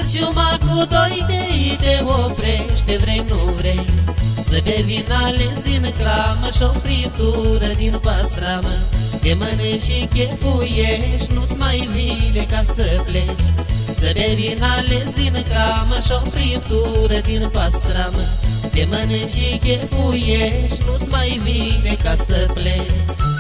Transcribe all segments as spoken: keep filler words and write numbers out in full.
cârciuma cu doi tei te oprește, vrei, nu vrei, să bei vin ales din cramă și o friptură din pastramă. Te mănânci și chefuiești, nu-ți mai vine ca să pleci, să bei vin ales din cramă și o friptură din pastramă. Te mănânci și chefuiești, nu-ți mai vine ca să pleci.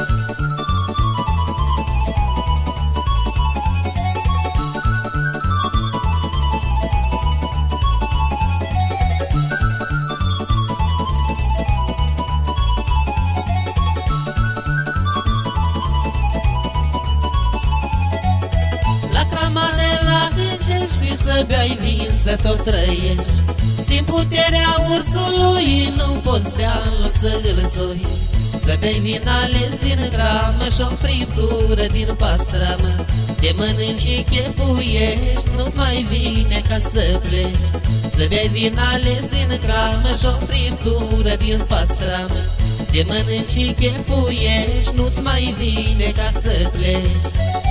Știi să bei vin, să tot trăiești, din puterea ursului nu poți de-a loc să îl sui, să bei vin ales din cramă și o friptură din pastramă. Te mănânci și chefuiești, nu-ți mai vine ca să pleci, să bei vin ales din cramă și o friptură din pastramă. Te mănânci și chefuiești, nu-ți mai vine ca să pleci.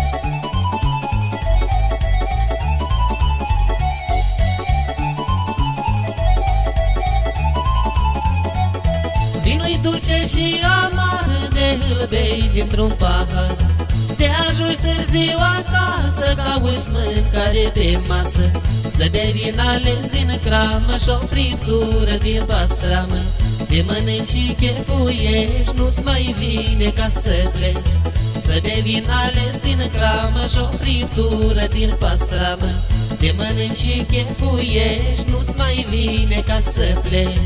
Vinul-i dulce și amar, de îl bei dintr-un pahar. Te ajungi târziu acasă, cauți mâncare pe masă, să bei vin ales din cramă și o friptură din pastramă. Te mănânci și chefuiești, nu-ți mai vine ca să pleci, să bei vin ales din cramă și o friptură din pastramă. Te mănânci și chefuiești, nu-ți mai vine ca să pleci.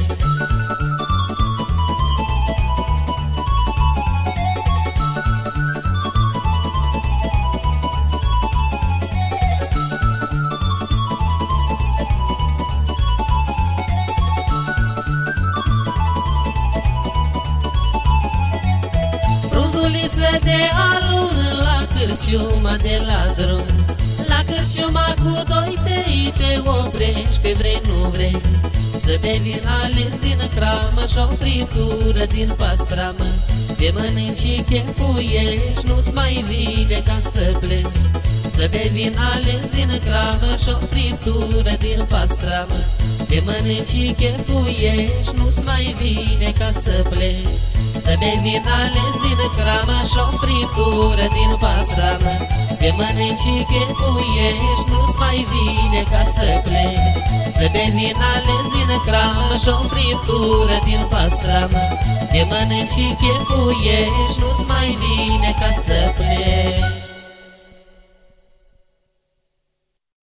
Frunzuliță de alun la cârciuma de la drum, la cârciuma cu doi tei te oprește, vrei, nu vrei, să bei vin ales din cramă și o friptură din pastramă. Te mănânci și chefuiești, nu-ți mai vine ca să pleci, să bei vin ales din cramă și o friptură din pastramă. Te mănânci și chefuiești, nu-ți mai vine ca să pleci, să bei vin ales din cramă și o friptură din pastramă. Te mănânci și chefuiești, nu-ți mai vine ca să pleci, să bei vin ales din cramă și o friptură din pastramă. Te mănânci și chefuiești, nu-ți mai vine ca să pleci.